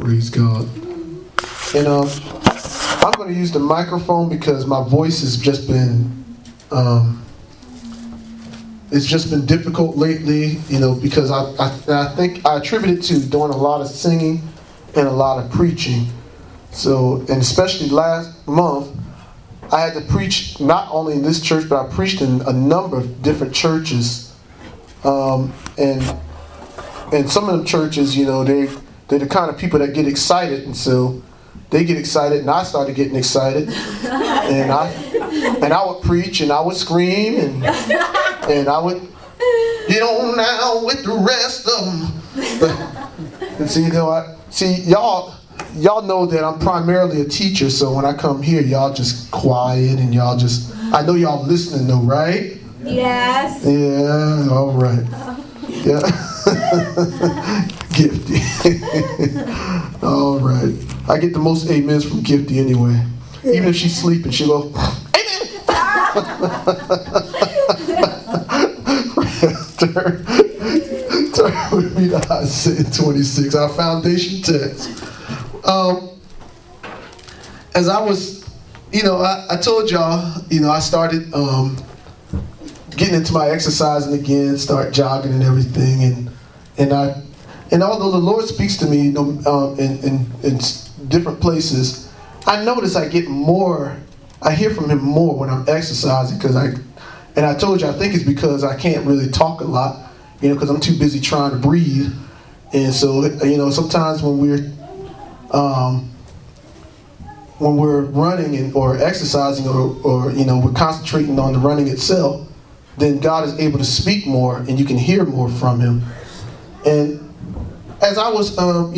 Praise God. And I'm going to use the microphone because my voice has just been, it's just been difficult lately, because I think I attribute it to doing a lot of singing and a lot of preaching. So, and especially last month, I had to preach not only in this church, but I preached in a number of different churches. And some of them churches, they're the kind of people that get excited, and so they get excited, and I started getting excited, and I would preach, and I would scream, and I would get on now with the rest of them. And see, y'all know that I'm primarily a teacher, so when I come here, y'all just quiet, and I know y'all listening though, right? Yes. Yeah, all right. Yeah. Gifty. All right. I get the most amens from Gifty anyway. Even if she's sleeping, she'll go, amen. Turn with me to Isaiah 26, our foundation text. As I was, I told y'all, I started getting into my exercising again, start jogging and everything, and although the Lord speaks to me, in different places, I notice I hear from Him more when I'm exercising, and I told you I think it's because I can't really talk a lot, because I'm too busy trying to breathe, and so sometimes when we're running or exercising or we're concentrating on the running itself, then God is able to speak more and you can hear more from Him. And as I was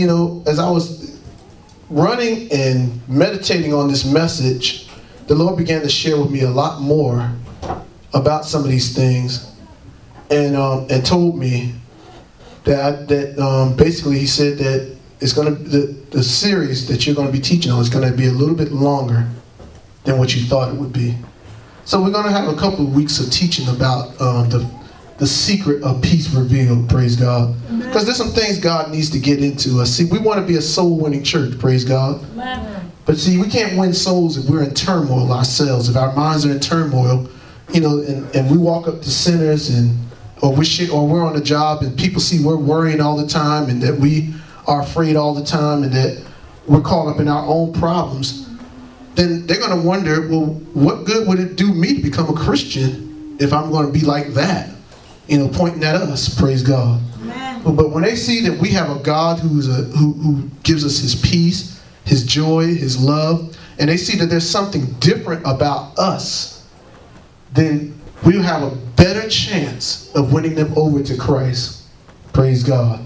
running and meditating on this message, the Lord began to share with me a lot more about some of these things, and told me that basically He said that it's going to the series that you're going to be teaching on is going to be a little bit longer than what you thought it would be. So we're going to have a couple of weeks of teaching about the secret of peace revealed, praise God. Because there's some things God needs to get into. See, we want to be a soul-winning church, praise God. Amen. But see, we can't win souls if we're in turmoil ourselves. If our minds are in turmoil, and we walk up to sinners or we're on a job and people see we're worrying all the time and that we are afraid all the time and that we're caught up in our own problems, then they're going to wonder, well, what good would it do me to become a Christian if I'm going to be like that? Pointing at us, praise God. Amen. But when they see that we have a God who gives us His peace, His joy, His love, and they see that there's something different about us, then we'll have a better chance of winning them over to Christ. Praise God.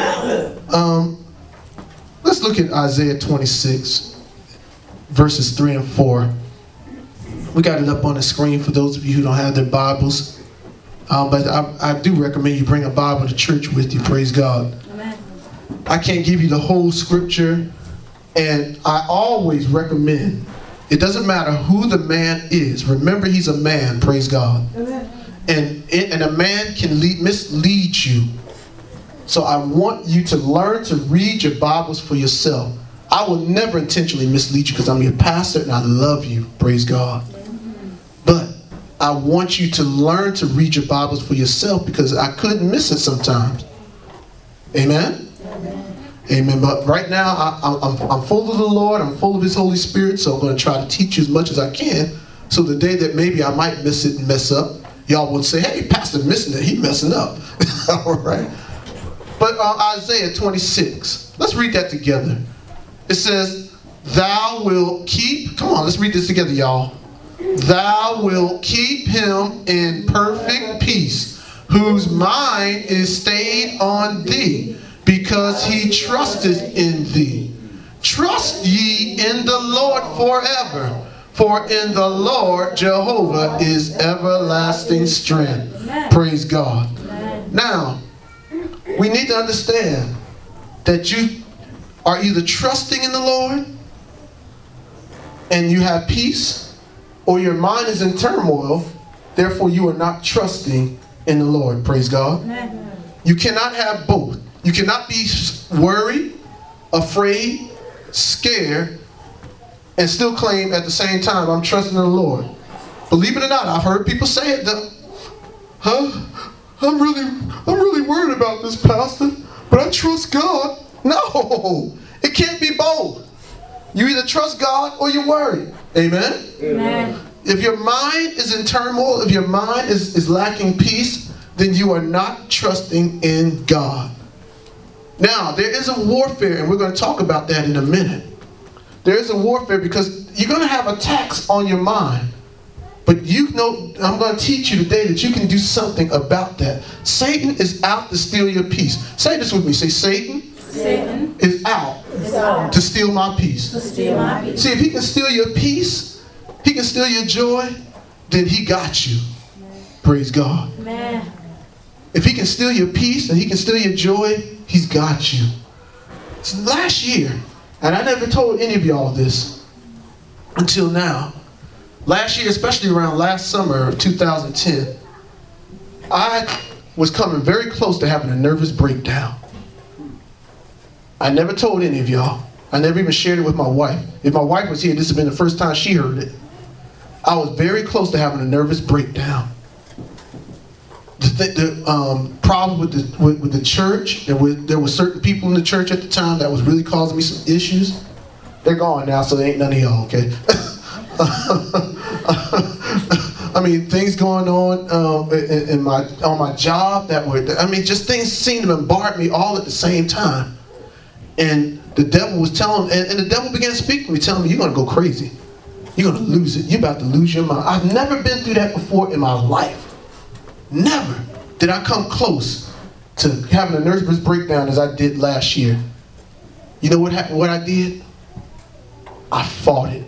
Let's look at Isaiah 26, verses 3 and 4. We got it up on the screen for those of you who don't have their Bibles. But I do recommend you bring a Bible to church with you, praise God. Amen. I can't give you the whole scripture, and I always recommend, it doesn't matter who the man is, remember he's a man, praise God. Amen. And a man can mislead you. So I want you to learn to read your Bibles for yourself. I will never intentionally mislead you because I'm your pastor and I love you, praise God. But I want you to learn to read your Bibles for yourself because I could miss it sometimes. Amen? Amen. But right now, I'm full of the Lord. I'm full of His Holy Spirit. So I'm going to try to teach you as much as I can. So the day that maybe I might miss it and mess up, y'all would say, hey, Pastor missing it. He messing up. All right. But Isaiah 26. Let's read that together. It says, thou wilt keep. Come on, let's read this together, y'all. Thou wilt keep him in perfect peace, whose mind is stayed on thee, because he trusteth in thee. Trust ye in the Lord forever, for in the Lord Jehovah is everlasting strength. Amen. Praise God. Amen. Now, we need to understand that you are either trusting in the Lord and you have peace, or your mind is in turmoil, therefore you are not trusting in the Lord. Praise God. Amen. You cannot have both. You cannot be worried afraid, scared, and still claim at the same time, I'm trusting in the Lord. Believe it or not, I've heard people say it though. I'm really worried about this, Pastor, but I trust God. No, it can't be both. You either trust God or you're worried. Amen? Amen. If your mind is in turmoil, if your mind is lacking peace, then you are not trusting in God. Now, there is a warfare, and we're going to talk about that in a minute. There is a warfare because you're going to have attacks on your mind. But you know, I'm going to teach you today that you can do something about that. Satan is out to steal your peace. Say this with me. Say, Satan is out to steal my peace. See, if he can steal your peace, he can steal your joy, then he got you. Praise God. Amen. If he can steal your peace and he can steal your joy, he's got you. So last year, and I never told any of y'all this until now, last year, especially around last summer of 2010, I was coming very close to having a nervous breakdown. I never told any of y'all. I never even shared it with my wife. If my wife was here, this would have been the first time she heard it. I was very close to having a nervous breakdown. The problem with the church, and there were certain people in the church at the time that was really causing me some issues. They're gone now, so they ain't none of y'all, okay? I mean, things going on on my job that were, just things seemed to bombard me all at the same time. And the devil was telling, and the devil began to speak to me, telling me, you're going to go crazy. You're going to lose it. You're about to lose your mind. I've never been through that before in my life. Never did I come close to having a nervous breakdown as I did last year. You know what I did? I fought it.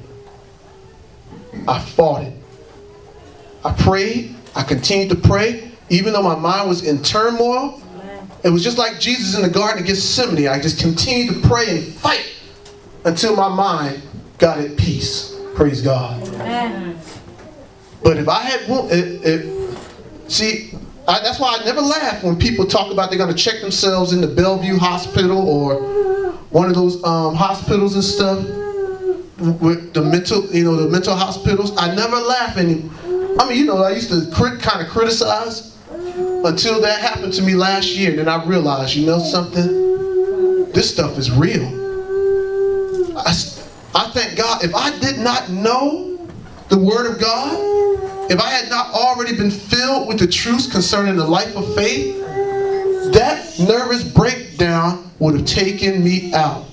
I prayed. I continued to pray. Even though my mind was in turmoil, it was just like Jesus in the Garden of Gethsemane. I just continued to pray and fight until my mind got at peace. Praise God. Amen. But if I had, that's why I never laugh when people talk about they're going to check themselves in the Bellevue Hospital or one of those hospitals and stuff with the mental hospitals. I never laugh anymore. I used to kind of criticize until that happened to me last year. Then I realized, you know something? This stuff is real. I thank God. If I did not know the Word of God, if I had not already been filled with the truths concerning the life of faith, that nervous breakdown would have taken me out.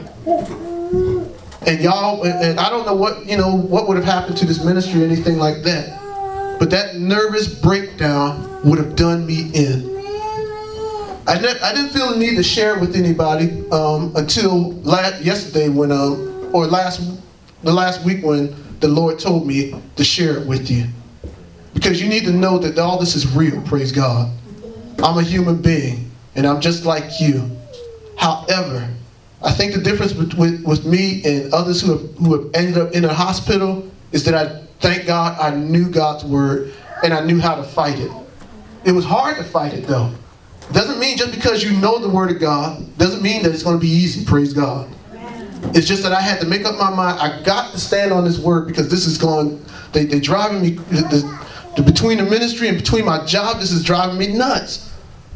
And y'all, and I don't know what would have happened to this ministry or anything like that. But that nervous breakdown would have done me in. I didn't feel the need to share it with anybody until yesterday when, the last week when the Lord told me to share it with you. Because you need to know that all this is real, praise God. I'm a human being, and I'm just like you. However, I think the difference with me and others who have ended up in a hospital is that I thank God I knew God's Word and I knew how to fight it. It was hard to fight it though. Doesn't mean just because you know the Word of God, doesn't mean that it's going to be easy, praise God. It's just that I had to make up my mind. I got to stand on this Word because this is they're driving me, between the ministry and between my job, this is driving me nuts.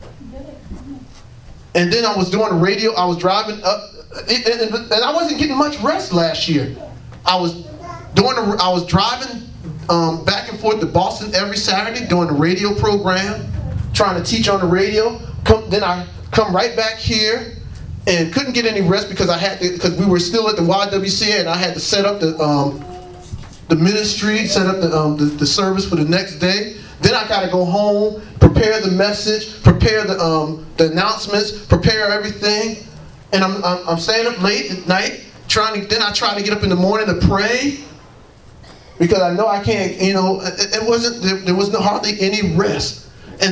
And then I was doing the radio, I was driving up, and I wasn't getting much rest last year. I was driving back and forth to Boston every Saturday doing the radio program, trying to teach on the radio. Then I come right back here and couldn't get any rest because because we were still at the YWCA and I had to set up the ministry, set up the service for the next day. Then I got to go home, prepare the message, prepare the announcements, prepare everything, and I'm staying up late at night Then I try to get up in the morning to pray because I know I can't. There was hardly any rest, and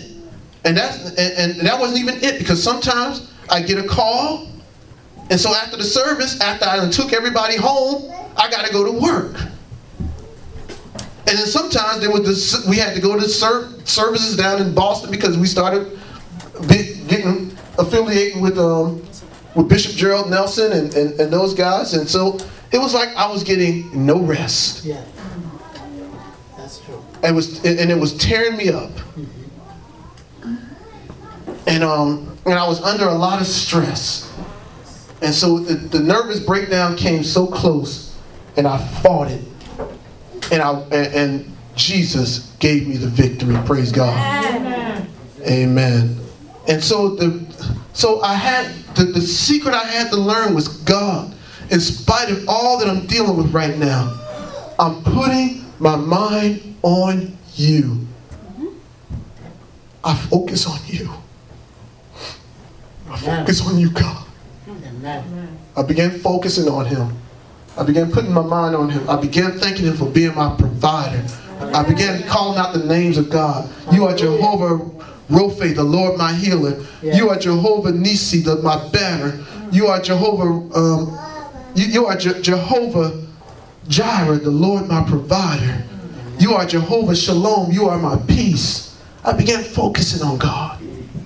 that wasn't even it because sometimes I get a call, and so after the service, after I took everybody home, I got to go to work. And then sometimes we had to go to services down in Boston because we started affiliating with with Bishop Gerald Nelson and those guys. And so it was like I was getting no rest. Yeah. That's true. And it was tearing me up. And I was under a lot of stress. And so the nervous breakdown came so close, and I fought it. And Jesus gave me the victory. Praise God. Amen. Amen. And so I had the secret I had to learn was, God, in spite of all that I'm dealing with right now, I'm putting my mind on you. I focus on you. I focus on you, God. I began focusing on him. I began putting my mind on him. I began thanking him for being my provider. I began calling out the names of God. You are Jehovah Rophe, the Lord my healer. You are Jehovah Nisi, my banner. You are Jehovah Jehovah Jireh, the Lord my provider. You are Jehovah Shalom. You are my peace. I began focusing on God.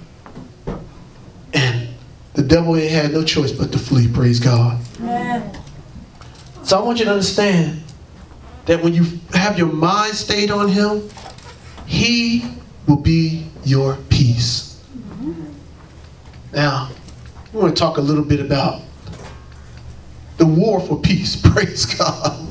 And the devil ain't had no choice but to flee. Praise God. So I want you to understand that when you have your mind stayed on him, he will be your peace. Now, I want to talk a little bit about the war for peace. Praise God.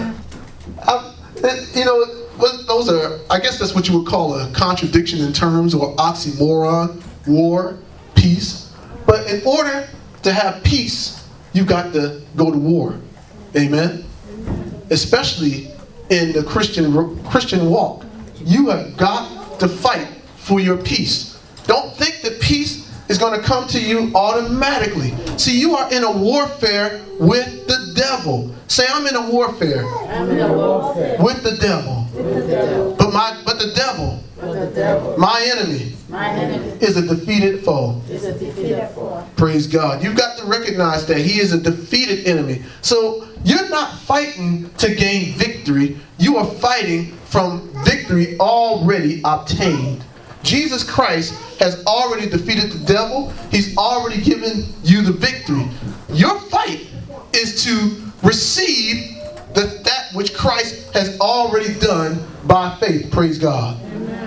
Those are, I guess that's what you would call a contradiction in terms, or oxymoron. War, peace. But in order to have peace, you've got to go to war. Amen? Especially in the Christian walk. You have got to fight for your peace. Don't think that peace is going to come to you automatically. See, you are in a warfare with the devil. Say, I'm in a warfare. I'm in a warfare with the devil. With the devil. But the devil, my enemy, is a defeated foe. Praise God. You've got to recognize that he is a defeated enemy. So you're not fighting to gain victory. You are fighting from victory already obtained. Jesus Christ has already defeated the devil. He's already given you the victory. Your fight is to receive that which Christ has already done by faith. Praise God.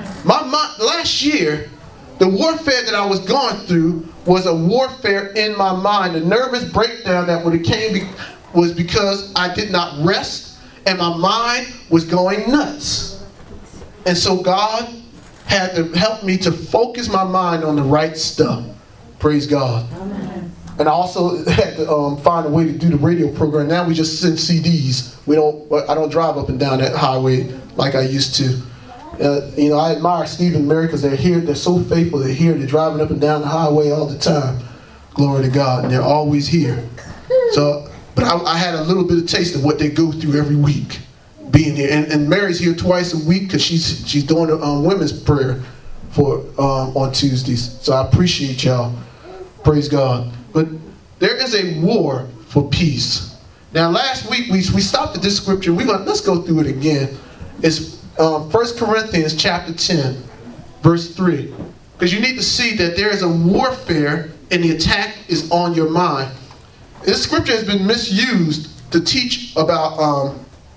Last year, the warfare that I was going through was a warfare in my mind. The nervous breakdown that came was because I did not rest, and my mind was going nuts. And so God had to help me to focus my mind on the right stuff. Praise God. Amen. And I also had to find a way to do the radio program. Now we just send CDs. I don't drive up and down that highway like I used to. I admire Steve and Mary because they're here. They're so faithful. They're here. They're driving up and down the highway all the time. Glory to God. And they're always here. So, but I had a little bit of taste of what they go through every week, being here. And Mary's here twice a week because she's doing a women's prayer on Tuesdays. So I appreciate y'all. Praise God. But there is a war for peace. Now, last week we stopped at this scripture. Let's go through it again. It's 1 Corinthians chapter 10, verse 3. Because you need to see that there is a warfare and the attack is on your mind. This scripture has been misused to teach about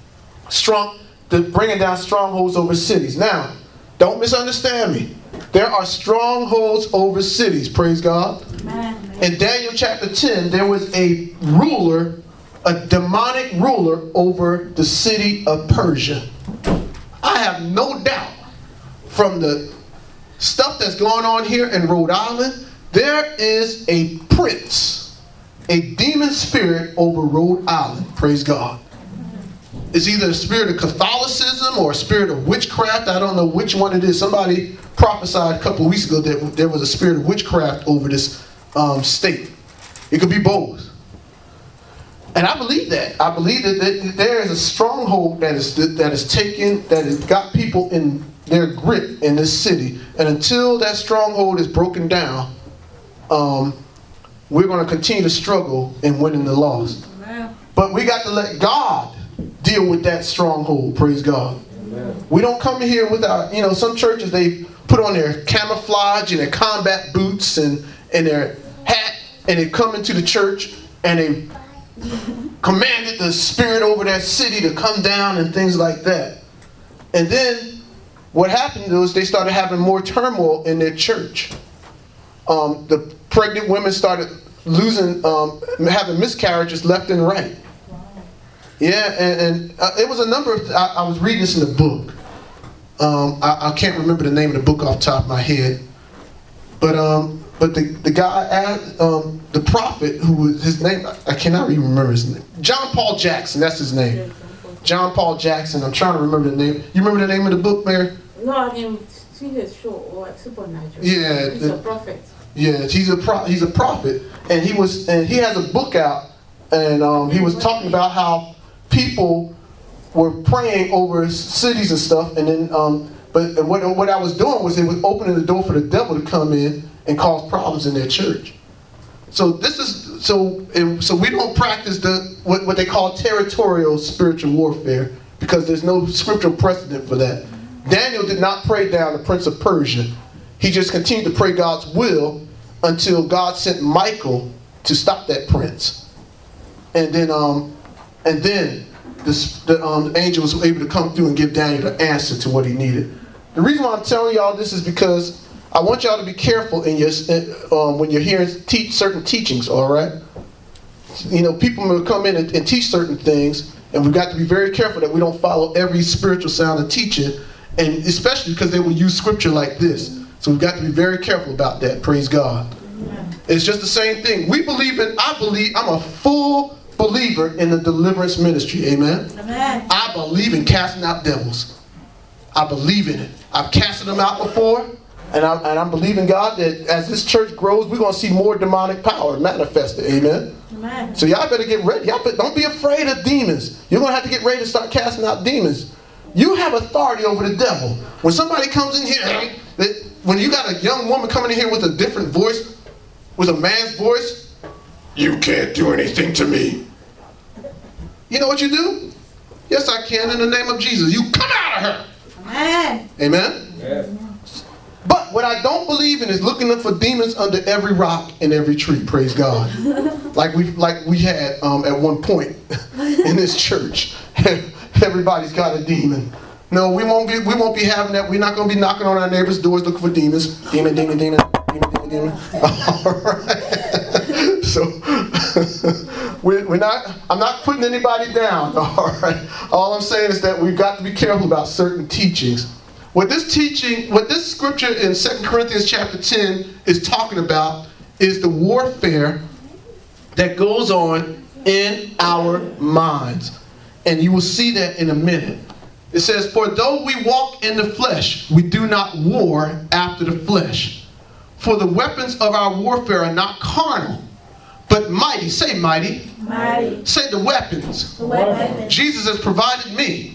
bringing down strongholds over cities. Now, don't misunderstand me. There are strongholds over cities. Praise God. Amen. In Daniel chapter 10, there was a ruler, a demonic ruler over the city of Persia. I have no doubt from the stuff that's going on here in Rhode Island, there is a prince, a demon spirit over Rhode Island. Praise God. It's either a spirit of Catholicism or a spirit of witchcraft. I don't know which one it is. Somebody prophesied a couple of weeks ago that there was a spirit of witchcraft over this state. It could be both. And I believe that. I believe that there is a stronghold that has got people in their grip in this city. And until that stronghold is broken down, we're going to continue to struggle in winning the lost. Amen. But we got to let God deal with that stronghold. Praise God. Amen. We don't come here with our, some churches, they put on their camouflage and their combat boots and their hat, and they come into the church and they commanded the spirit over that city to come down and things like that. And then what happened was they started having more turmoil in their church. The pregnant women started losing, having miscarriages left and right. Yeah, and it was a number of, I was reading this in the book. I can't remember the name of the book off the top of my head. But the guy, the prophet, who was, his name, I cannot even remember his name. John Paul Jackson, that's his name. John Paul Jackson, I'm trying to remember the name. You remember the name of the book, Mary? No, I can see his show or Supernatural. Yeah. He's a prophet. Yeah, he's a prophet. And he has a book out, and he was talking about how people were praying over cities and stuff, and then but what I was doing was it was opening the door for the devil to come in and cause problems in their church. So we don't practice what they call territorial spiritual warfare, because there's no scriptural precedent for that. Daniel did not pray down the prince of Persia. He just continued to pray God's will until God sent Michael to stop that prince. And then the angel was able to come through and give Daniel the answer to what he needed. The reason why I'm telling y'all this is because I want y'all to be careful in your when you're hearing certain teachings, all right? You know, people will come in and teach certain things, and we've got to be very careful that we don't follow every spiritual sound of teaching, and especially because they will use scripture like this. So we've got to be very careful about that. Praise God. Amen. It's just the same thing. I'm a full believer in the deliverance ministry. Amen. Amen. I believe in casting out devils. I believe in it. I've casted them out before, and I'm believing God that as this church grows, we're going to see more demonic power manifested. Amen. Amen. So y'all better get ready. Don't be afraid of demons. You're going to have to get ready to start casting out demons. You have authority over the devil. When somebody comes in here, when you got a young woman coming in here with a different voice, with a man's voice, you can't do anything to me. You know what you do? Yes, I can, in the name of Jesus. You come out of her. Amen. Amen? Yes. But what I don't believe in is looking for demons under every rock and every tree. Praise God. like we had at one point in this church. Everybody's got a demon. No, we won't be having that. We're not going to be knocking on our neighbors' doors looking for demons. Demon, demon, demon, demon, demon, demon. All right. So I'm not putting anybody down. All right. All I'm saying is that we've got to be careful about certain teachings. What this scripture in 2 Corinthians chapter 10 is talking about is the warfare that goes on in our minds. And you will see that in a minute. It says, for though we walk in the flesh, we do not war after the flesh. For the weapons of our warfare are not carnal, but mighty. Say mighty. Mighty. Say the weapons. The weapons. Jesus has provided me.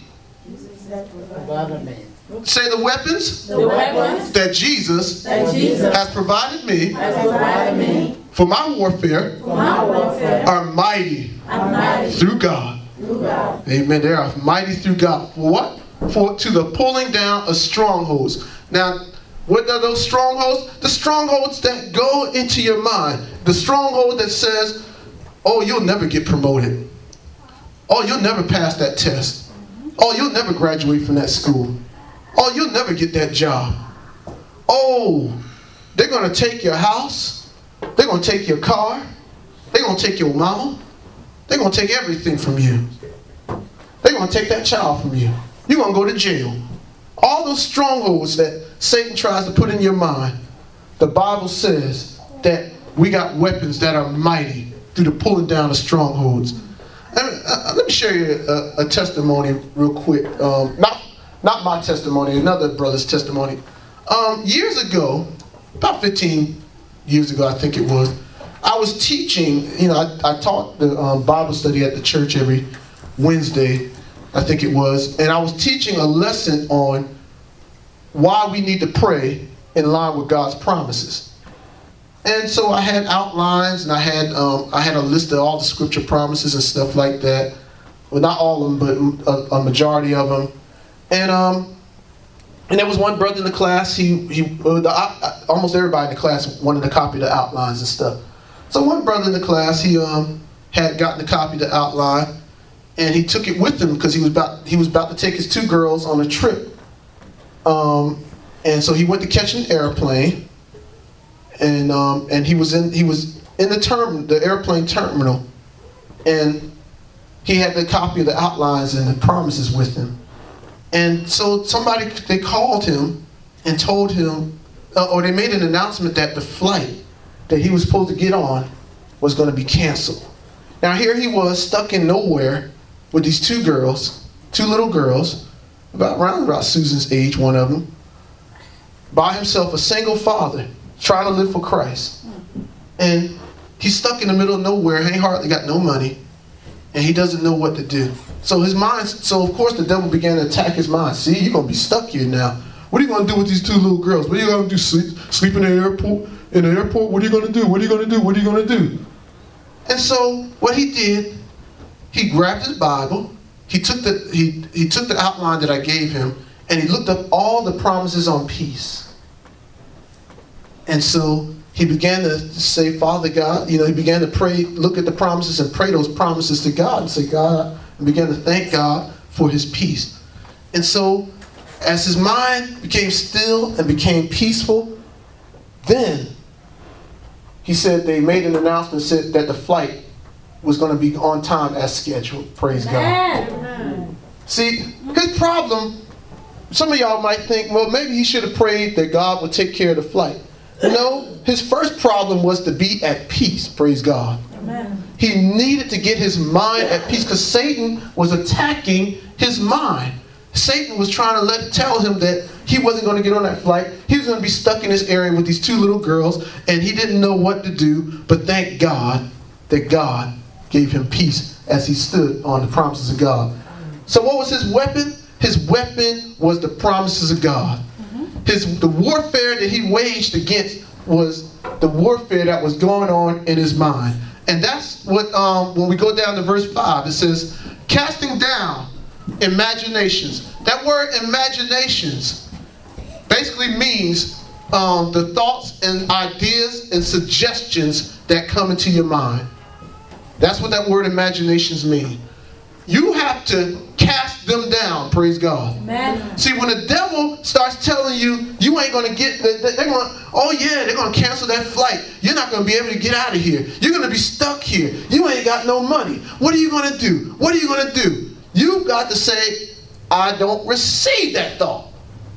Say the weapons. The weapons. That Jesus has provided me. For my warfare. Are mighty. Through God. Amen. They are mighty through God. For what? For to the pulling down of strongholds. Now, what are those strongholds? The strongholds that go into your mind. The stronghold that says, oh, you'll never get promoted. Oh, you'll never pass that test. Oh, you'll never graduate from that school. Oh, you'll never get that job. Oh, they're going to take your house. They're going to take your car. They're going to take your mama. They're going to take everything from you. They're going to take that child from you. You're going to go to jail. All those strongholds that Satan tries to put in your mind, the Bible says that we got weapons that are mighty through the pulling down of strongholds. Let me share you a testimony real quick. Not my testimony, another brother's testimony. Years ago, about 15 years ago, I think it was, I was teaching, I taught the Bible study at the church every Wednesday, I think it was, and I was teaching a lesson on why we need to pray in line with God's promises. And so I had outlines, and I had a list of all the scripture promises and stuff like that. Well, not all of them, but a majority of them. And there was one brother in the class. Almost everybody in the class wanted to copy the outlines and stuff. So one brother in the class, he had gotten a copy of the outline, and he took it with him because he was about to take his 2 girls on a trip. And so he went to catch an airplane, and he was in the airplane terminal, and he had the copy of the outlines and the promises with him. And so they called him and told him, or they made an announcement that the flight that he was supposed to get on was going to be canceled. Now here he was stuck in nowhere with these 2 girls, 2 little girls, about Susan's age, one of them, by himself, a single father, trying to live for Christ. And he's stuck in the middle of nowhere. He hardly got no money, and he doesn't know what to do. So of course the devil began to attack his mind. See, you're going to be stuck here now. What are you going to do with these 2 little girls? What are you going to do? Sleep in the airport? In the airport? What are you going to do? What are you going to do? What are you going to do? And so what he did, he grabbed his Bible. He took the outline that I gave him, and he looked up all the promises on peace. And so he began to say, Father God, he began to pray, look at the promises and pray those promises to God and say, God, and began to thank God for his peace. And so as his mind became still and became peaceful, then he said they made an announcement, said that the flight was going to be on time as scheduled. Praise God. Amen. See, his problem, some of y'all might think, well, maybe he should have prayed that God would take care of the flight. No, his first problem was to be at peace. Praise God. Amen. He needed to get his mind at peace because Satan was attacking his mind. Satan was trying to tell him that he wasn't going to get on that flight. He was going to be stuck in this area with these 2 little girls, and he didn't know what to do. But thank God that God gave him peace as he stood on the promises of God. So what was his weapon? His weapon was the promises of God. The warfare that he waged against was the warfare that was going on in his mind. And that's what, when we go down to verse 5, it says, casting down imaginations. That word imaginations basically means the thoughts and ideas and suggestions that come into your mind. That's what that word imaginations mean. You have to cast them down, praise God. Amen. See, when the devil starts telling you, you ain't going to get, they're going to cancel that flight. You're not going to be able to get out of here. You're going to be stuck here. You ain't got no money. What are you going to do? What are you going to do? You've got to say, I don't receive that thought.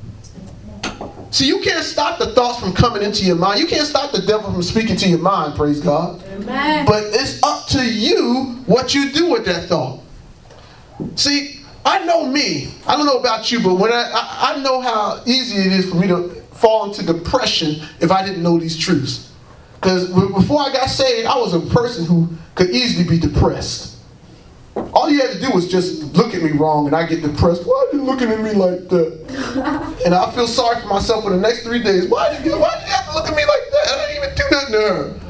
See, you can't stop the thoughts from coming into your mind. You can't stop the devil from speaking to your mind, praise God. Amen. But it's up to you what you do with that thought. See, I know me. I don't know about you, but when I know how easy it is for me to fall into depression if I didn't know these truths. Because before I got saved, I was a person who could easily be depressed. All you had to do was just look at me wrong and I get depressed. Why are you looking at me like that? And I feel sorry for myself for the next 3 days. Why did you have to look at me like that? I didn't even do nothing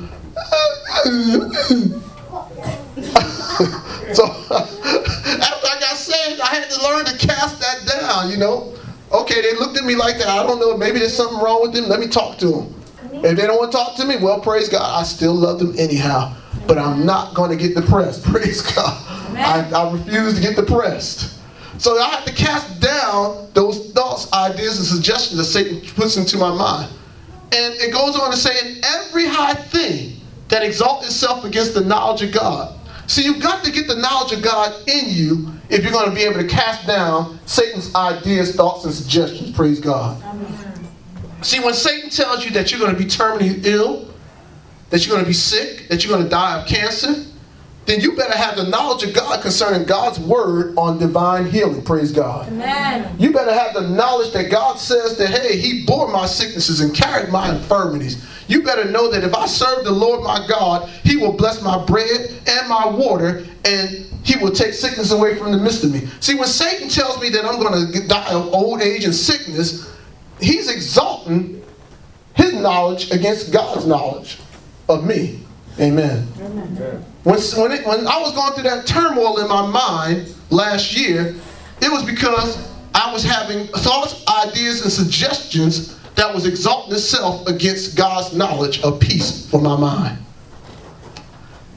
to her. So after I got saved, I had to learn to cast that down, Okay, they looked at me like that. I don't know. Maybe there's something wrong with them. Let me talk to them. If they don't want to talk to me, well, praise God. I still love them anyhow. But I'm not going to get depressed. Praise God. I refuse to get depressed. So I have to cast down those thoughts, ideas, and suggestions that Satan puts into my mind. And it goes on to say, in every high thing that exalts itself against the knowledge of God. See, you've got to get the knowledge of God in you if you're going to be able to cast down Satan's ideas, thoughts, and suggestions. Praise God. Amen. See, when Satan tells you that you're going to be terminally ill, that you're going to be sick, that you're going to die of cancer, then you better have the knowledge of God concerning God's word on divine healing. Praise God. Amen. You better have the knowledge that God says that, hey, he bore my sicknesses and carried my infirmities. You better know that if I serve the Lord my God, he will bless my bread and my water, and he will take sickness away from the midst of me. See, when Satan tells me that I'm going to die of old age and sickness, he's exalting his knowledge against God's knowledge of me. Amen. Amen. When I was going through that turmoil in my mind last year, it was because I was having thoughts, ideas, and suggestions that was exalting itself against God's knowledge of peace for my mind.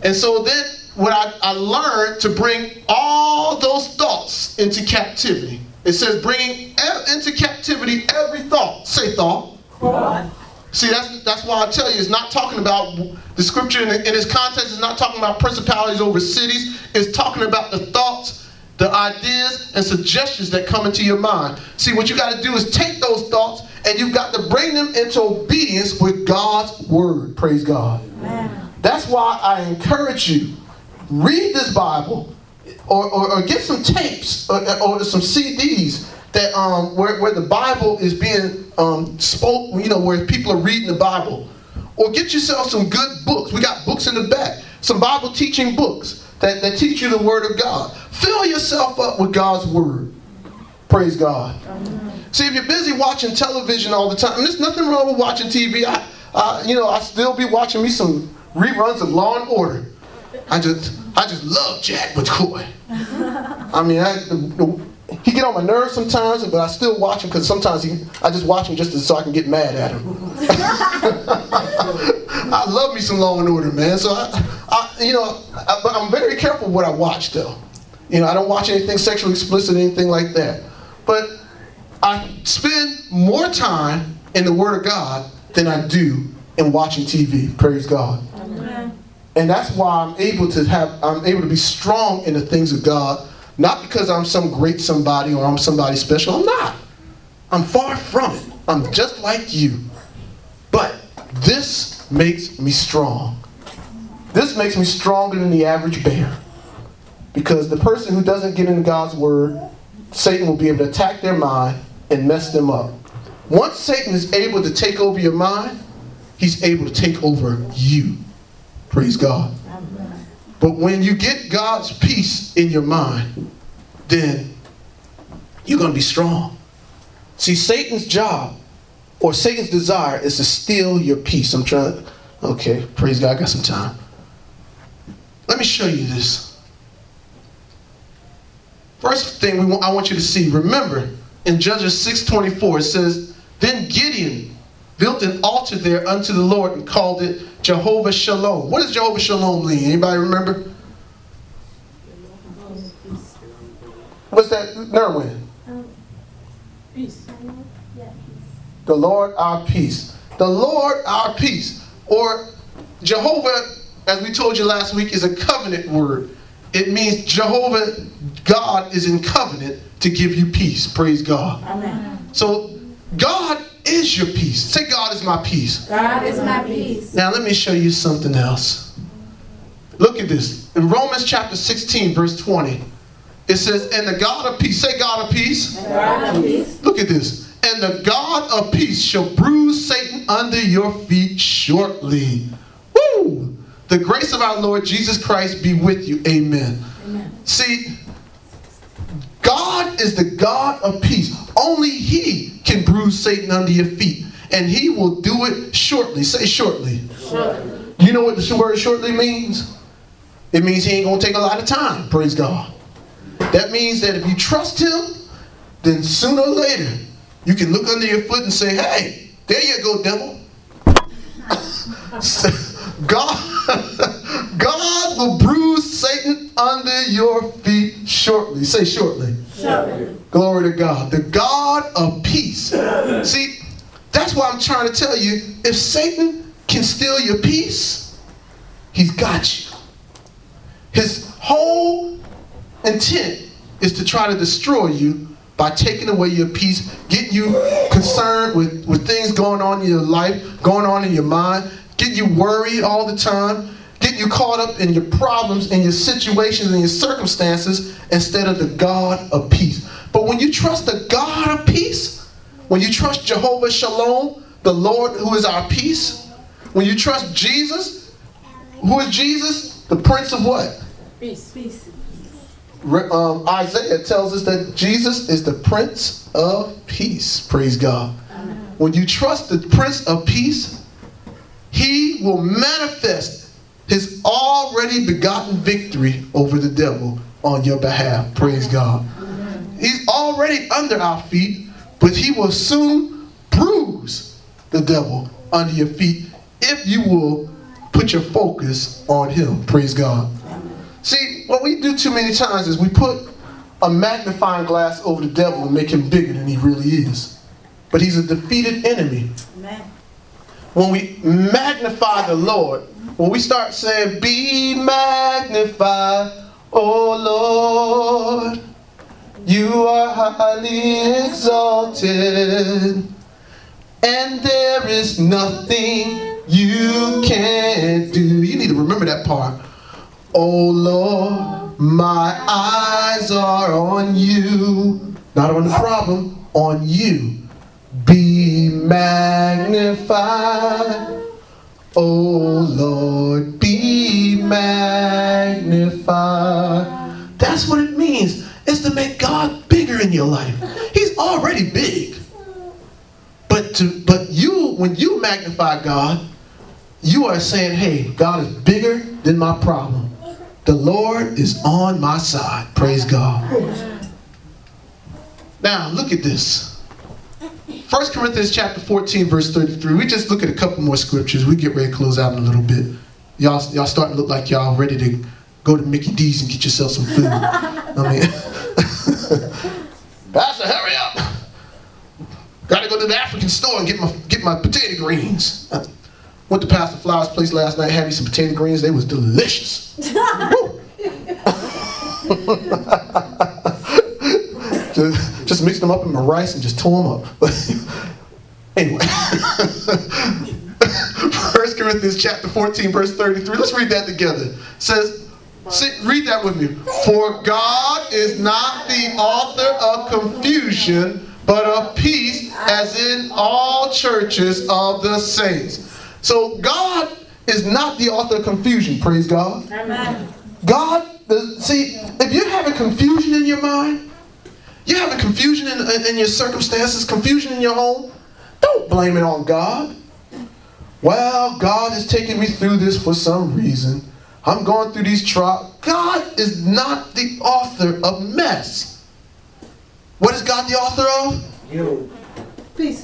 And so then what I learned to bring all those thoughts into captivity. It says bringing into captivity every thought. Say thought. See, that's why I tell you, it's not talking about, the scripture in its context is not talking about principalities over cities. It's talking about the thoughts, the ideas, and suggestions that come into your mind. See, what you got to do is take those thoughts and you've got to bring them into obedience with God's word. Praise God. Amen. That's why I encourage you, read this Bible or get some tapes or some CDs that where the Bible is being spoke, where people are reading the Bible. Or get yourself some good books. We got books in the back. Some Bible teaching books that teach you the Word of God. Fill yourself up with God's Word. Praise God. See, if you're busy watching television all the time, and there's nothing wrong with watching TV. I still be watching me some reruns of Law and Order. I just love Jack McCoy. I mean, he get on my nerves sometimes, but I still watch him because sometimes I just watch him just so I can get mad at him. I love me some Law and Order, man. So but I'm very careful what I watch, though. I don't watch anything sexually explicit, anything like that. But I spend more time in the Word of God than I do in watching TV. Praise God. Amen. And that's why I'm able to be strong in the things of God. Not because I'm some great somebody or I'm somebody special. I'm not. I'm far from it. I'm just like you. But this makes me strong. This makes me stronger than the average bear. Because the person who doesn't get into God's word, Satan will be able to attack their mind and mess them up. Once Satan is able to take over your mind, he's able to take over you. Praise God. But when you get God's peace in your mind, then you're going to be strong. See, Satan's job or Satan's desire is to steal your peace. Okay, praise God, I got some time. Let me show you this. First thing I want you to see, remember, in Judges 6:24, it says, Then Gideon built an altar there unto the Lord and called it Jehovah Shalom. What does Jehovah Shalom mean? Anybody remember? What's that, Nerwin? Peace. The Lord our peace. The Lord our peace. Or Jehovah, as we told you last week, is a covenant word. It means Jehovah, God is in covenant to give you peace. Praise God. Amen. So God is your peace. Say, God is my peace. God is my peace. Now let me show you something else. Look at this. In Romans chapter 16, verse 20, it says, And the God of peace. Say, God of peace. God of peace. Look at this. And the God of peace shall bruise Satan under your feet shortly. Woo! The grace of our Lord Jesus Christ be with you. Amen. Amen. See, God is the God of peace. Only He can bruise Satan under your feet. And He will do it shortly. Say shortly. Shortly. You know what the word shortly means? It means He ain't going to take a lot of time. Praise God. That means that if you trust Him, then sooner or later, you can look under your foot and say, Hey, there you go, devil. God will bruise Satan under your feet shortly. Say shortly. Shortly. Glory to God. The God of peace. See, that's why I'm trying to tell you, if Satan can steal your peace, he's got you. His whole intent is to try to destroy you by taking away your peace, getting you concerned with things going on in your life, going on in your mind, getting you worried all the time, getting you caught up in your problems and your situations and your circumstances instead of the God of peace. But when you trust the God of peace, when you trust Jehovah Shalom, the Lord who is our peace, when you trust Jesus, who is Jesus? The Prince of what? Peace. Peace. Isaiah tells us that Jesus is the Prince of Peace. Praise God. Amen. When you trust the Prince of Peace, He will manifest His already begotten victory over the devil on your behalf. Praise God. Amen. He's already under our feet, but He will soon bruise the devil under your feet if you will put your focus on him. Praise God. See, what we do too many times is we put a magnifying glass over the devil and make him bigger than he really is. But he's a defeated enemy. Amen. When we magnify the Lord, when we start saying, be magnified, O Lord, you are highly exalted, and there is nothing you can't do. You need to remember that part. Oh Lord, my eyes are on you. Not on the problem, on you. Be magnified. Oh Lord, be magnified. That's what it means. It's to make God bigger in your life. He's already big. But when you magnify God, you are saying, hey, God is bigger than my problem. The Lord is on my side. Praise God. Now, look at this. 1 Corinthians chapter 14, verse 33. We just look at a couple more scriptures. We get ready to close out in a little bit. Y'all starting to look like y'all ready to go to Mickey D's and get yourself some food. Pastor, hurry up. Got to go to the African store and get my potato greens. Went to Pastor Flowers' place last night, had me some potato greens. They was delicious. just mixed them up in my rice and just tore them up. Anyway. 1 Corinthians chapter 14, verse 33. Let's read that together. It says, read that with me. For God is not the author of confusion, but of peace, as in all churches of the saints. So God is not the author of confusion, praise God. Amen. See, if you're having confusion in your mind, you're having confusion in your circumstances, confusion in your home, don't blame it on God. Well, God is taking me through this for some reason. I'm going through these trials. God is not the author of mess. What is God the author of? You. Peace.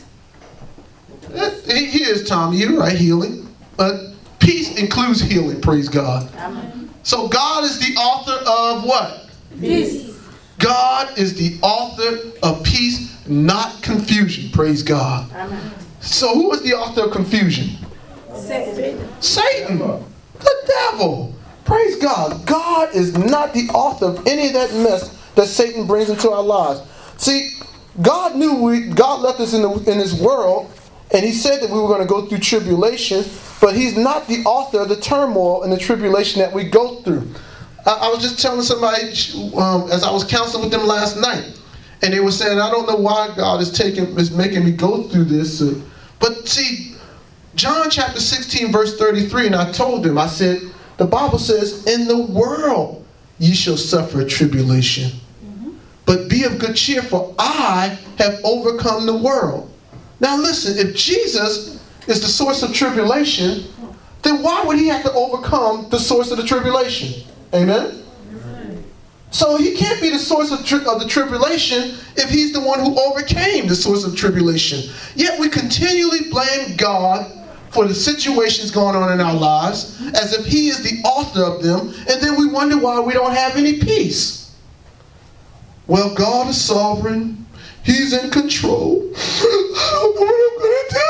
He is, Tommy. You're right, healing. Peace includes healing, praise God. Amen. So God is the author of what? Peace. God is the author of peace, not confusion, praise God. Amen. So who is the author of confusion? Satan. Satan, the devil. Praise God. God is not the author of any of that mess that Satan brings into our lives. See, God knew God left us in this world, and he said that we were going to go through tribulation, but he's not the author of the turmoil and the tribulation that we go through. I was just telling somebody as I was counseling with them last night, and they were saying, I don't know why God is making me go through this. But see, John chapter 16, verse 33, and I told them, I said, the Bible says, in the world ye shall suffer tribulation. But be of good cheer, for I have overcome the world. Now listen, if Jesus is the source of tribulation, then why would he have to overcome the source of the tribulation? Amen? So he can't be the source of the tribulation if he's the one who overcame the source of tribulation. Yet we continually blame God for the situations going on in our lives as if he is the author of them, and then we wonder why we don't have any peace. Well, God is sovereign. He's in control. I don't know what I'm going to do.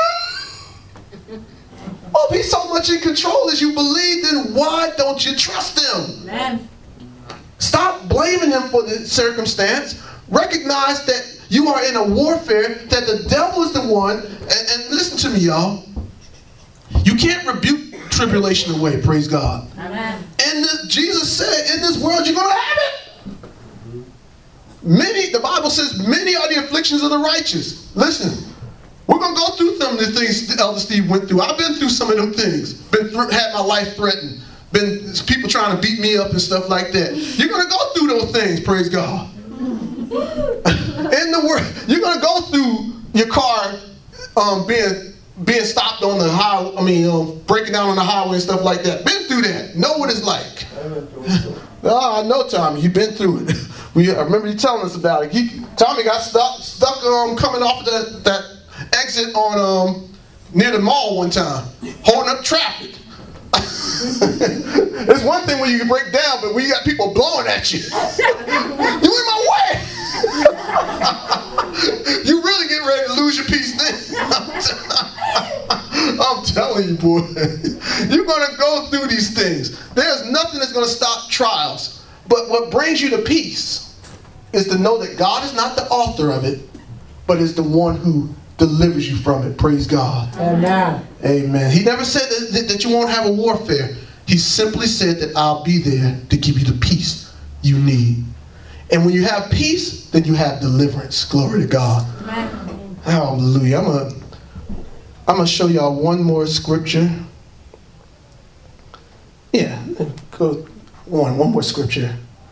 Oh, if he's so much in control as you believe, then why don't you trust him? Amen. Stop blaming him for the circumstance. Recognize that you are in a warfare, that the devil is the one. And listen to me, y'all. You can't rebuke tribulation away, praise God. Amen. And Jesus said, in this world you're going to have it. The Bible says, many are the afflictions of the righteous. Listen, we're going to go through some of the things Elder Steve went through. I've been through some of them things. Had my life threatened. Been people trying to beat me up and stuff like that. You're going to go through those things, praise God. In the world, you're going to go through your car being stopped on the highway, breaking down on the highway and stuff like that. Been through that. Know what it's like. I know, Tommy. You've been through it. I remember you telling us about it. Tommy got stuck coming off of that exit on near the mall one time, holding up traffic. It's one thing when you can break down, but when you got people blowing at you, you in my way. You really get ready to lose your peace then. I'm telling you, boy. You're going to go through these things. There's nothing that's going to stop trials. But what brings you to peace is to know that God is not the author of it, but is the one who delivers you from it. Praise God. Amen. Amen. He never said that you won't have a warfare. He simply said that I'll be there to give you the peace you need. And when you have peace, then you have deliverance. Glory to God. Amen. Hallelujah. I'm going to show y'all one more scripture. Yeah, go one more scripture.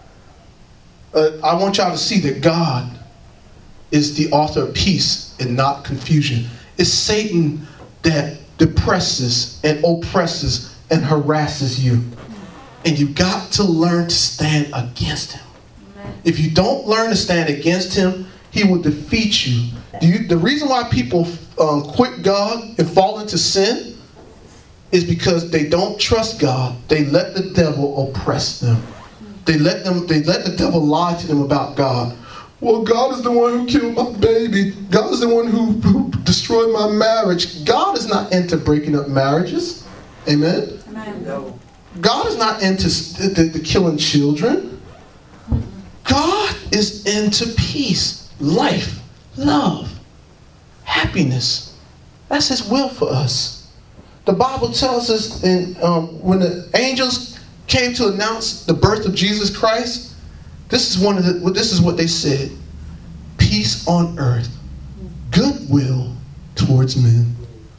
I want y'all to see that God is the author of peace and not confusion. It's Satan that depresses and oppresses and harasses you. And you got to learn to stand against him. If you don't learn to stand against him, he will defeat you. The reason why people quit God and fall into sin is because they don't trust God. They let the devil oppress them. They let the devil lie to them about God. Well, God is the one who killed my baby. God is the one who destroyed my marriage. God is not into breaking up marriages. Amen? Amen. God is not into the killing children. God is into peace, life, love, happiness. That's his will for us. The Bible tells us when the angels came to announce the birth of Jesus Christ, this is what they said. Peace on earth, goodwill towards men.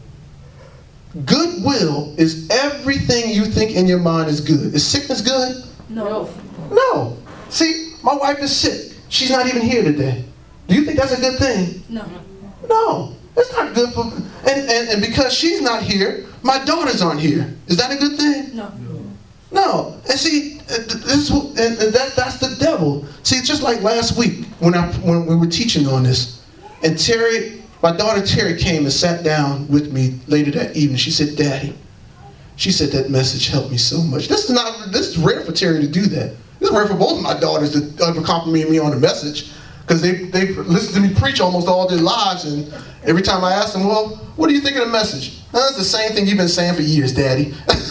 Goodwill is everything you think in your mind is good. Is sickness good? No. No. See, my wife is sick. She's not even here today. Do you think that's a good thing? No. No. It's not good for... And because she's not here, my daughters aren't here. Is that a good thing? No. No. And see, that's the devil. See, it's just like last week when we were teaching on this. And Terry, my daughter Terry came and sat down with me later that evening. She said, Daddy, she said, that message helped me so much. This is rare for Terry to do that. This is rare for both of my daughters to ever compliment me on the message. Because they've listened to me preach almost all their lives. And every time I ask them, well, what do you think of the message? It's the same thing you've been saying for years, Daddy.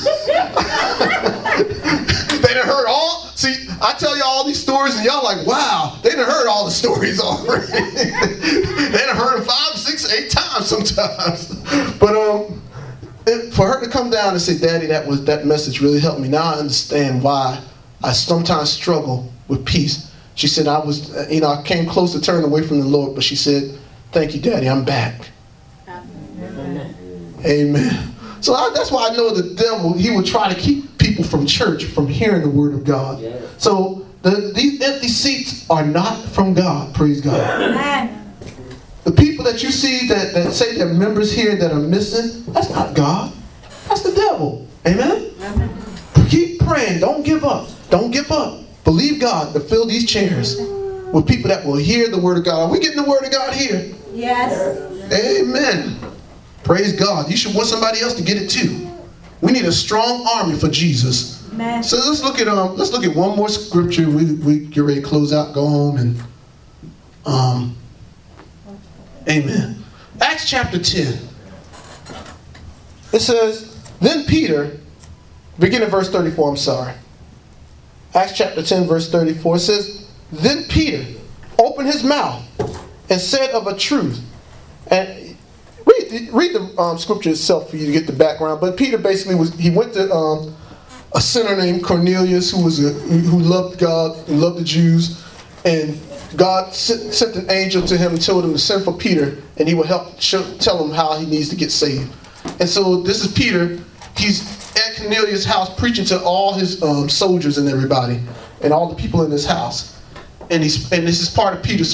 They done heard all... See, I tell you all these stories and y'all like, wow, they done heard all the stories already. They done heard them 5, 6, 8 times sometimes. But for her to come down and say, Daddy, that message really helped me. Now I understand why I sometimes struggle with peace. She said, I came close to turning away from the Lord, but she said, thank you, Daddy, I'm back. Amen. So that's why I know the devil, he will try to keep people from church, from hearing the word of God. Yeah. So these empty seats are not from God, praise God. Amen. The people that you see that say they're members here that are missing, that's not God. That's the devil. Amen? Amen. Keep praying. Don't give up. Don't give up. Believe God to fill these chairs with people that will hear the word of God. Are we getting the word of God here? Yes. Amen. Praise God. You should want somebody else to get it too. We need a strong army for Jesus. Amen. So let's look at one more scripture. We get ready to close out, go home, and amen. Acts chapter 10. It says, then Peter, beginning verse 34, I'm sorry. Acts chapter 10, verse 34 says, then Peter opened his mouth and said of a truth. And read the scripture itself for you to get the background. But Peter basically went to a sinner named Cornelius who loved God, who loved the Jews. And God sent an angel to him and told him to send for Peter, and he would tell him how he needs to get saved. And so this is Peter. He's at Cornelius' house preaching to all his soldiers and everybody, and all the people in his house. And this is part of Peter's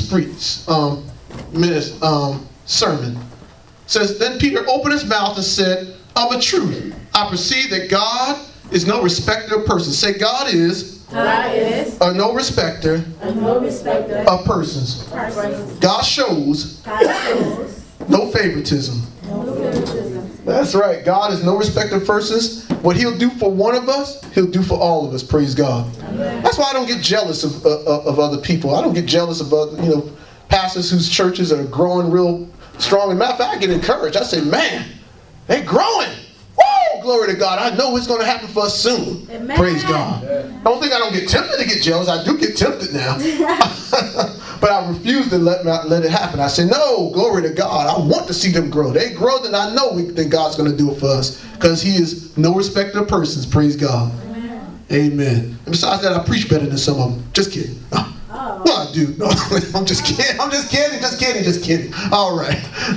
sermon. It says, then Peter opened his mouth and said, of a truth, I perceive that God is no respecter of persons. Say, God is no respecter of persons. God shows no favoritism. That's right. God is no respecter of persons, What he'll do for one of us, he'll do for all of us. Praise God. That's why I don't get jealous of other people. I don't get jealous of other, pastors whose churches are growing real strong. As a matter of fact, I get encouraged. I say, man, they're growing. Woo! Glory to God. I know it's going to happen for us soon. Amen. Praise God. I don't think I don't get tempted to get jealous. I do get tempted now. But I refuse to let it happen. I say, no, glory to God. I want to see them grow. They grow, then I know then God's going to do it for us. Because he is no respecter of persons. Praise God. Amen. And besides that, I preach better than some of them. Just kidding. Well, I do. No, I'm just kidding. Just kidding. All right.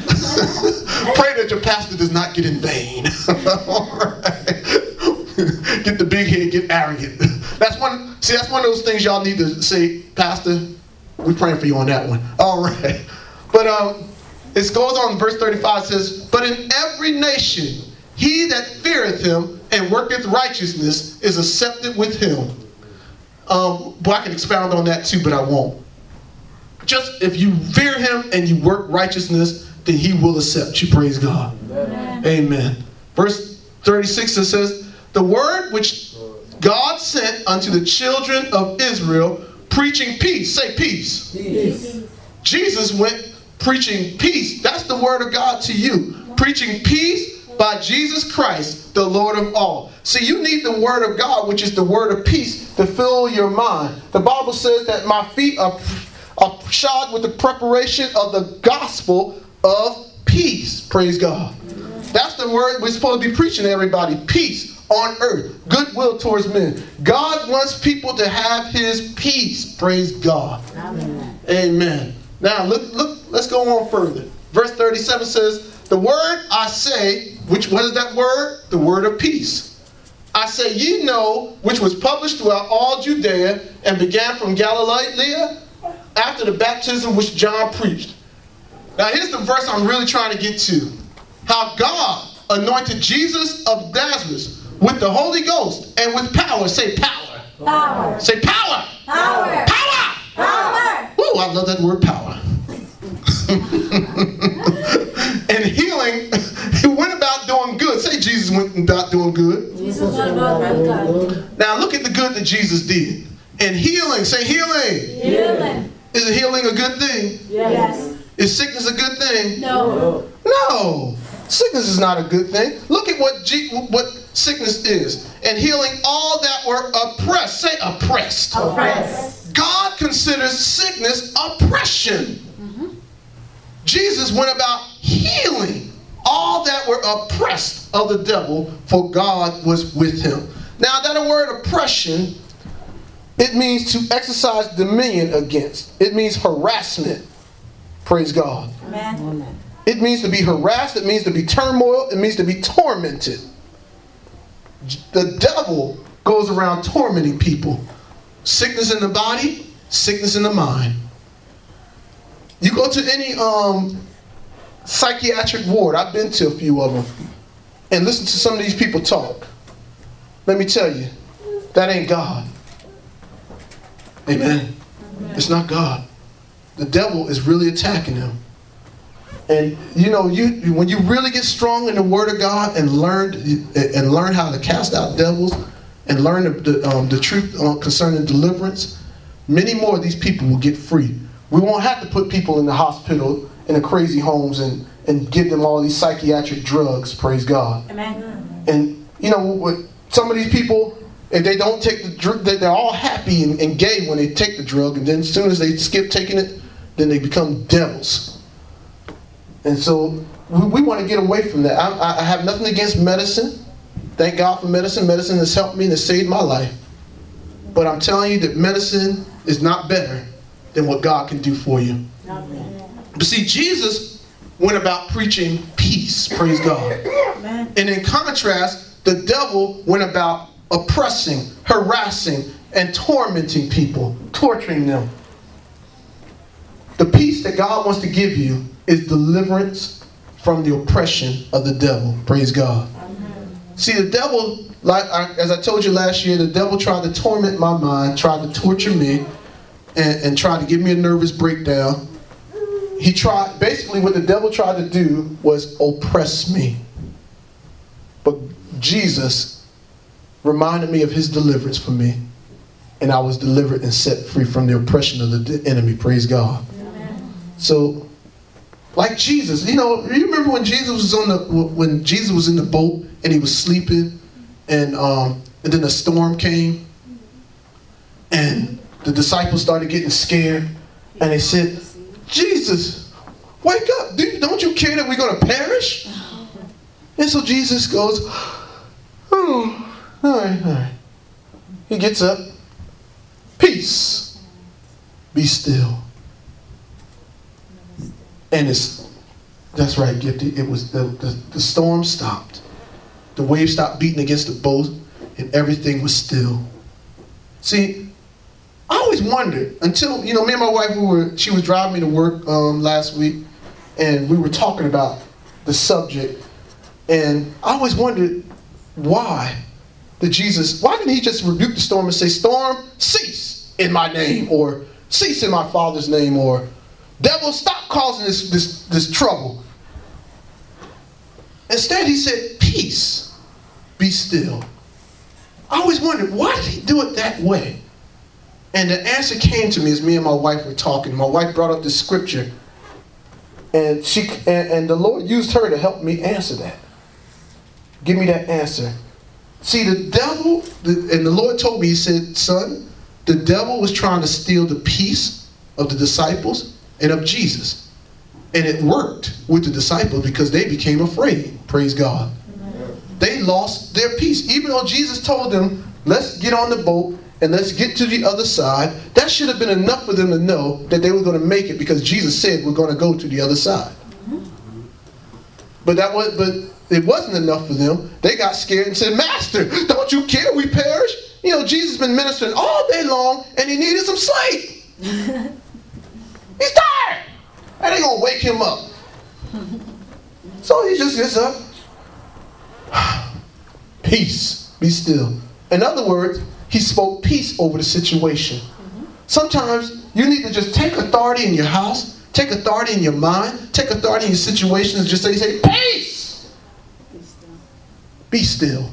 Pray that your pastor does not get in vain. All right. Get the big head, get arrogant. That's one of those things y'all need to say, Pastor, we're praying for you on that one. All right. But it goes on in verse 35, says, but in every nation, he that feareth him and worketh righteousness is accepted with him. But I can expound on that too, but I won't. Just if you fear him and you work righteousness, then he will accept you. Praise God. Amen. Verse 36, it says, the word which God sent unto the children of Israel, preaching peace. Say peace. Peace. Jesus went preaching peace. That's the word of God to you. Preaching peace by Jesus Christ, the Lord of all. See, you need the word of God, which is the word of peace, to fill your mind. The Bible says that my feet are shod with the preparation of the gospel of peace. Praise God. That's the word we're supposed to be preaching to everybody. Peace on earth. Goodwill towards men. God wants people to have his peace. Praise God. Amen. Amen. Now, look, let's go on further. Verse 37 says, the word I say, what is that word? The word of peace. I say, ye know, which was published throughout all Judea and began from Galilee after the baptism which John preached. Now, here's the verse I'm really trying to get to. How God anointed Jesus of Nazareth with the Holy Ghost and with power. Say power. Power. Say power. Power. Power. Power. Woo, I love that word power. And healing, he went about doing good. Say Jesus went about doing good. Jesus went about doing good. Now look at the good that Jesus did. And healing, say healing. Healing. Is healing a good thing? Yes. Is sickness a good thing? No. No. Sickness is not a good thing. Look at what sickness is. And healing all that were oppressed. Say oppressed. Oppressed. God considers sickness oppression. Jesus went about healing all that were oppressed of the devil, for God was with him. Now that word oppression, it means to exercise dominion against. It means harassment. Praise God. Amen. It means to be harassed. It means to be turmoil. It means to be tormented. The devil goes around tormenting people. Sickness in the body, sickness in the mind. You go to any psychiatric ward, I've been to a few of them, and listen to some of these people talk. Let me tell you, that ain't God. Amen. It's not God. The devil is really attacking them. And when you really get strong in the Word of God and learn how to cast out devils and learn the truth concerning deliverance, many more of these people will get free. We won't have to put people in the hospital, in the crazy homes, and give them all these psychiatric drugs. Praise God. Amen. And with some of these people, if they don't take the drug, they're all happy and gay when they take the drug, and then as soon as they skip taking it, then they become devils. And so we want to get away from that. I have nothing against medicine. Thank God for medicine. Medicine has helped me and has saved my life. But I'm telling you that medicine is not better than what God can do for you. But see, Jesus went about preaching peace. Praise God. Amen. And in contrast, the devil went about oppressing, harassing, and tormenting people, torturing them. The peace that God wants to give you is deliverance from the oppression of the devil. Praise God. Amen. See, the devil, as I told you last year, the devil tried to torment my mind, tried to torture me, and tried to give me a nervous breakdown. Basically what the devil tried to do was oppress me. But Jesus reminded me of his deliverance for me. And I was delivered and set free from the oppression of the enemy. Praise God. Amen. So, like Jesus, you remember when Jesus was in the boat and he was sleeping, and then a storm came, and the disciples started getting scared, and they said, "Jesus, wake up! Don't you care that we're going to perish?" And so Jesus goes, "Oh, all right." He gets up. "Peace, be still." And that's right, Gifty. It was the storm stopped. The waves stopped beating against the boat, and everything was still. See, I always wondered until, me and my wife, she was driving me to work last week, and we were talking about the subject, and I always wondered why didn't he just rebuke the storm and say, "Storm, cease in my name," or "Cease in my Father's name," or "Devil, stop causing this trouble." Instead, he said, "Peace, be still." I always wondered, why did he do it that way? And the answer came to me as me and my wife were talking. My wife brought up this scripture, and the Lord used her to help me answer that. Give me that answer. See, the devil, and the Lord told me, he said, "Son, the devil was trying to steal the peace of the disciples and of Jesus." And it worked with the disciples because they became afraid. Praise God. Amen. They lost their peace. Even though Jesus told them, "Let's get on the boat and let's get to the other side," that should have been enough for them to know that they were going to make it, because Jesus said we're going to go to the other side. But it wasn't enough for them. They got scared and said, "Master, don't you care we perish?" Jesus has been ministering all day long and he needed some sleep. He's tired. And they're going to wake him up. So he just gets up. "Peace, be still." In other words, he spoke peace over the situation. Sometimes you need to just take authority in your house, take authority in your mind, take authority in your situations, and just say, "Peace, be still."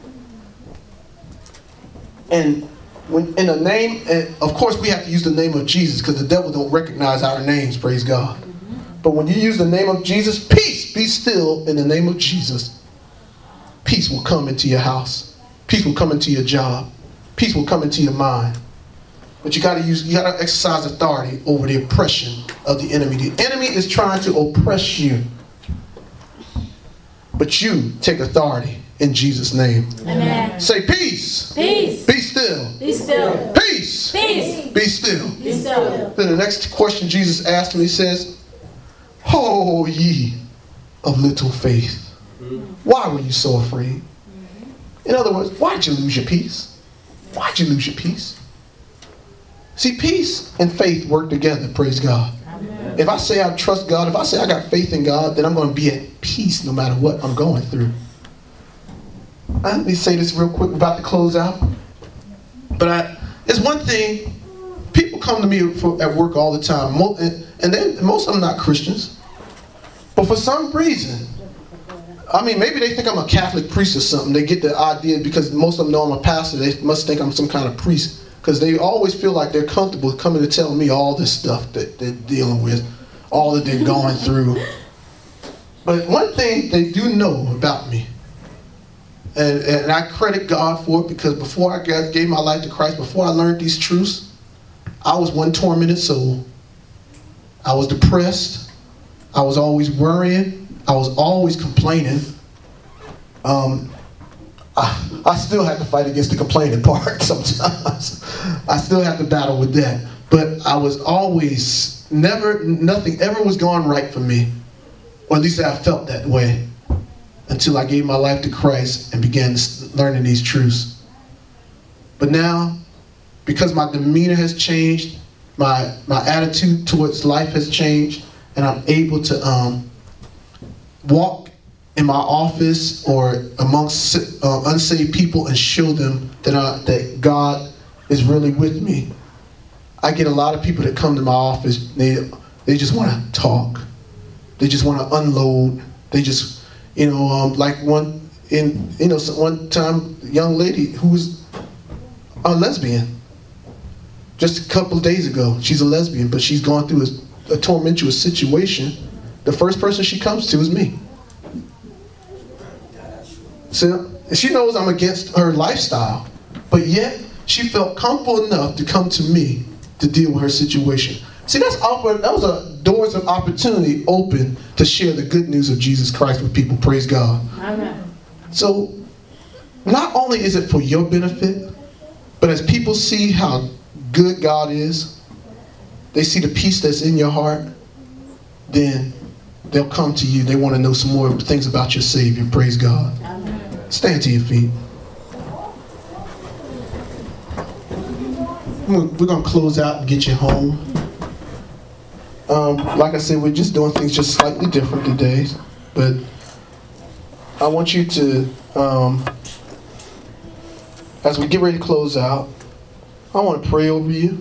And when in the name, of course we have to use the name of Jesus, because the devil don't recognize our names, praise God. But when you use the name of Jesus, "Peace, be still," in the name of Jesus, peace will come into your house. Peace will come into your job. Peace will come into your mind. But you got to exercise authority over the oppression of the enemy. The enemy is trying to oppress you. But you take authority in Jesus' name. Amen. Say, "Peace. Peace. Be still. Be still. Peace. Peace. Be still." Be still. Then the next question Jesus asked him, he says, "Oh, ye of little faith, why were you so afraid?" In other words, why did you lose your peace? Why did you lose your peace? See, peace and faith work together, praise God. Amen. If I say I trust God, if I say I got faith in God, then I'm going to be at peace no matter what I'm going through. Let me say this real quick, about to close out. But it's one thing, people come to me at work all the time, and then most of them not Christians. But for some reason, maybe they think I'm a Catholic priest or something. They get the idea because most of them know I'm a pastor. They must think I'm some kind of priest, because they always feel like they're comfortable coming to tell me all this stuff that they're dealing with, all that they're going through. But one thing they do know about me, and I credit God for it, because before I gave my life to Christ, before I learned these truths, I was one tormented soul. I was depressed. I was always worrying. I was always complaining. I still have to fight against the complaining part sometimes. I still have to battle with that. But I was always, nothing ever was going right for me. Or at least I felt that way. Until I gave my life to Christ and began learning these truths. But now, because my demeanor has changed, my attitude towards life has changed, and I'm able to walk in my office or amongst unsaved people and show them that God is really with me. I get a lot of people that come to my office. They just want to talk. They just want to unload. They just, like one time young lady who was a lesbian. Just a couple of days ago, she's a lesbian, but she's gone through a tumultuous situation. The first person she comes to is me. So she knows I'm against her lifestyle, but yet she felt comfortable enough to come to me to deal with her situation. See, that was doors of opportunity open to share the good news of Jesus Christ with people. Praise God. Amen. So, not only is it for your benefit, but as people see how good God is, they see the peace that's in your heart, then they'll come to you. They want to know some more things about your Savior. Praise God. Amen. Stand to your feet. We're going to close out and get you home. Like I said, we're just doing things just slightly different today. But I want you to, as we get ready to close out, I want to pray over you.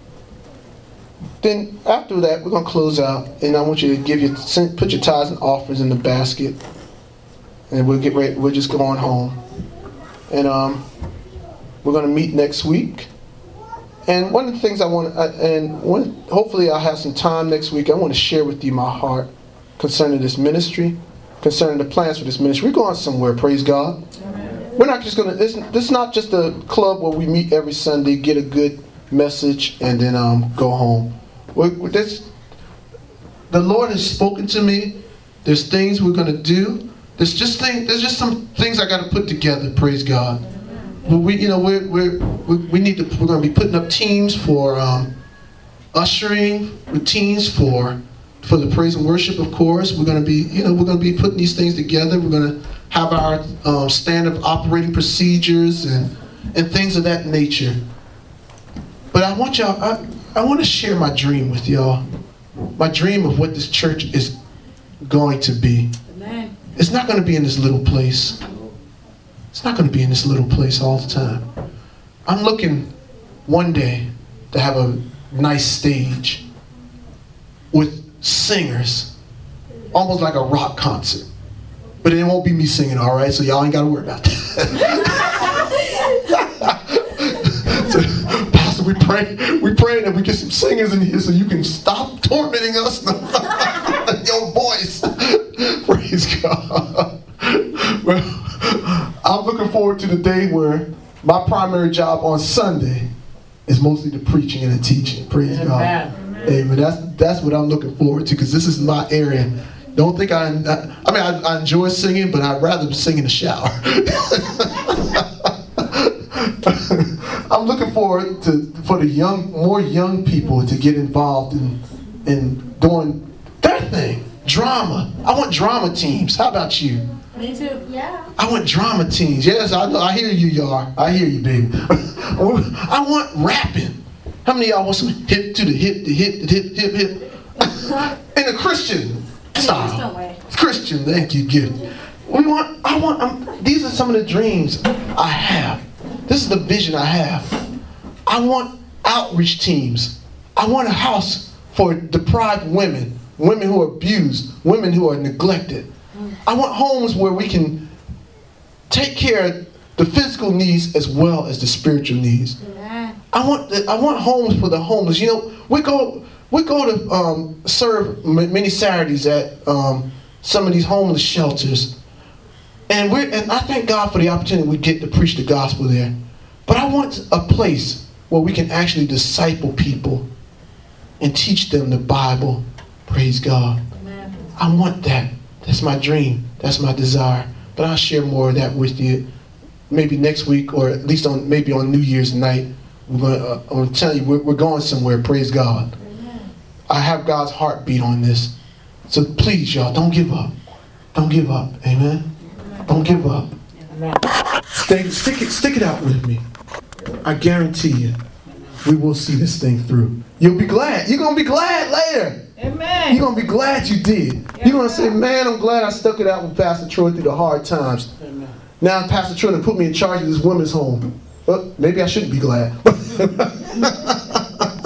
Then after that, we're going to close out, and I want you to put your tithes and offerings in the basket, and we'll get ready. We're just going home, and we're going to meet next week. And one of the things hopefully I'll have some time next week. I want to share with you my heart concerning this ministry, concerning the plans for this ministry. We're going somewhere. Praise God. Amen. We're not just going to. This is not just a club where we meet every Sunday, get a good message, and then go home. The Lord has spoken to me. There's things we're going to do. There's just some things I got to put together. Praise God. But we're going to be putting up teams for ushering, teams for the praise and worship. Of course, we're going to be putting these things together. We're going to have our standard operating procedures and things of that nature. But I want y'all. I want to share my dream with y'all. My dream of what this church is going to be. Amen. It's not going to be in this little place. It's not going to be in this little place all the time. I'm looking one day to have a nice stage with singers, almost like a rock concert. But it won't be me singing, all right? So y'all ain't got to worry about that. So, Pastor, we pray that we get some singers in here so you can stop tormenting us. Your voice. Praise God. Well, I'm looking forward to the day where my primary job on Sunday is mostly the preaching and the teaching. Praise God. Amen. That's what I'm looking forward to, because this is my area. Don't think I enjoy singing, but I'd rather sing in the shower. I'm looking forward for more young people to get involved in doing their thing. Drama. I want drama teams. How about you? Me too. Yeah. I want drama teams. Yes, I know. I hear you, y'all. I hear you, baby. I want rapping. How many of y'all want some hip to the hip, the hip, the hip, hip, hip? In a Christian style. It's Christian. Thank you, gift. These are some of the dreams I have. This is the vision I have. I want outreach teams. I want a house for deprived women who are abused, women who are neglected. I want homes where we can take care of the physical needs as well as the spiritual needs. I want homes for the homeless. You know, we go to serve many Saturdays at some of these homeless shelters, and I thank God for the opportunity we get to preach the gospel there. But I want a place where we can actually disciple people and teach them the Bible. Praise God. Amen. I want that. That's my dream. That's my desire. But I'll share more of that with you maybe next week, or at least maybe on New Year's night. I'm going to tell you, we're going somewhere. Praise God. Amen. I have God's heartbeat on this. So please, y'all, don't give up. Don't give up. Amen? Don't give up. Amen. Stick it out with me. I guarantee you, we will see this thing through. You'll be glad. You're going to be glad later. Amen. You're going to be glad you did. You're going to say, man, I'm glad I stuck it out with Pastor Troy through the hard times. Amen. Now Pastor Troy put me in charge of this women's home. Well, maybe I shouldn't be glad.